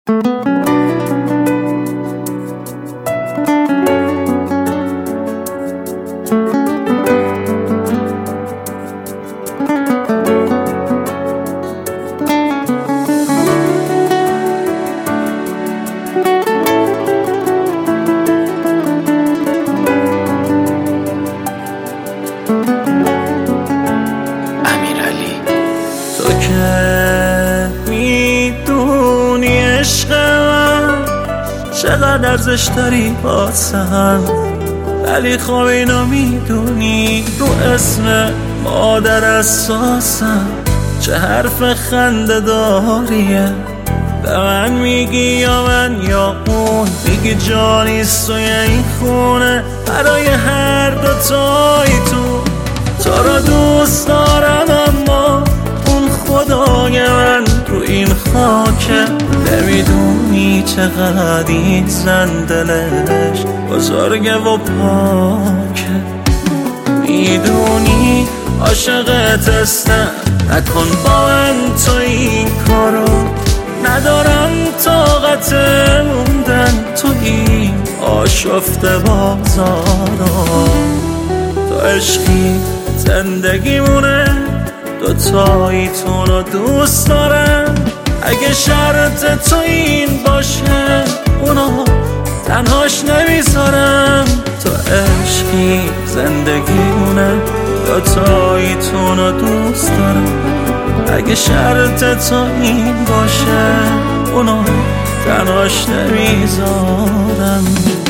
چقدر ارزش داری واسم، ولی خب اینو میدونی رو اسم مادر اساسم چه حرف خنده داریه. به من میگی یا من یا اون، میگی جانیست توی این خونه برای هر دوتای تو را دوست دارم، اما اون خدای من رو این خاکه. نمیدونی چقدر این زن دلش بزرگه و پاکه، میدونی عاشقت هستم، نکن با من تو این کارو. ندارم طاقت موندن تو این آشفته بازارو. تو عشقی زندگیمونه، دوتاییتون رو دوست دارم. اگه شرط تو این باشه اونو تنهاش نمیذارم. تو عشقی زندگیمونه، دوتاییتون رو دوست دارم. اگه شرط تو این باشه اونو تنهاش نمیذارم.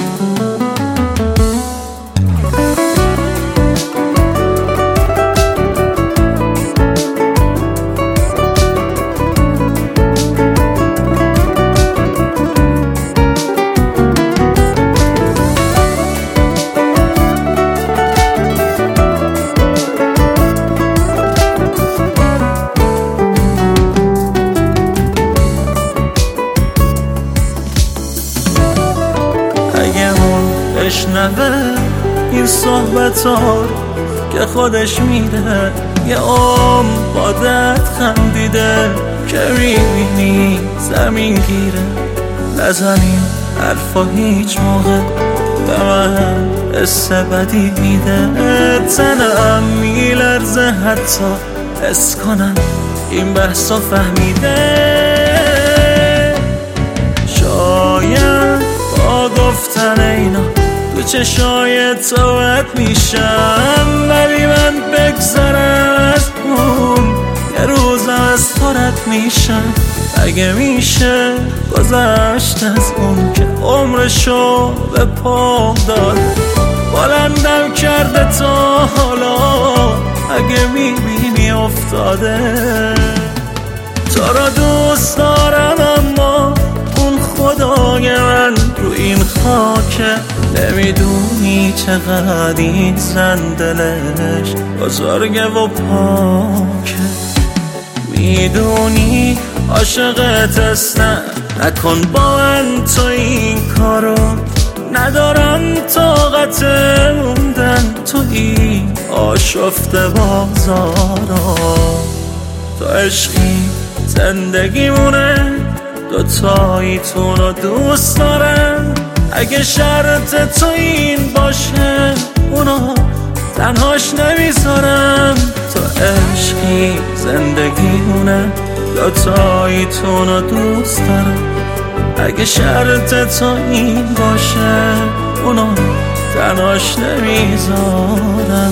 بشنوه این صحبت ها که خودش میده، یه بادت خندیده که میبینی زمین گیره. نزنیم حرفا هیچ موقع به من حس بدی میده. تنم میلرزه حتی حس کنم این بحثا فهمیده. شاید با گفتن اینا تو چشای توت میشم، ولی من بگذرم از اون یه روزم از تو رد میشم. اگه میشه گذشت از اون که عمرشو به پام داد، بلندم کرده تا حالا. اگه میبینی افتاده تو را دوست دارم، اما اون خدای من رو این خاکه. نمیدونی چقدر این زن دلش بزرگه و پاکه، میدونی عاشقت هستم، نکن با من تو این کارو. ندارم طاقت موندن تو این آشفته بازارو. تو عشقی زندگیمونه، دوتاییتون رو دوست دارم. اگه شرط تو این باشه اونو تنهاش نمیذارم. تو عشقی زندگیمونه، دوتاییتون رو دوست دارم. اگه شرط تو این باشه اونو تنهاش نمیذارم.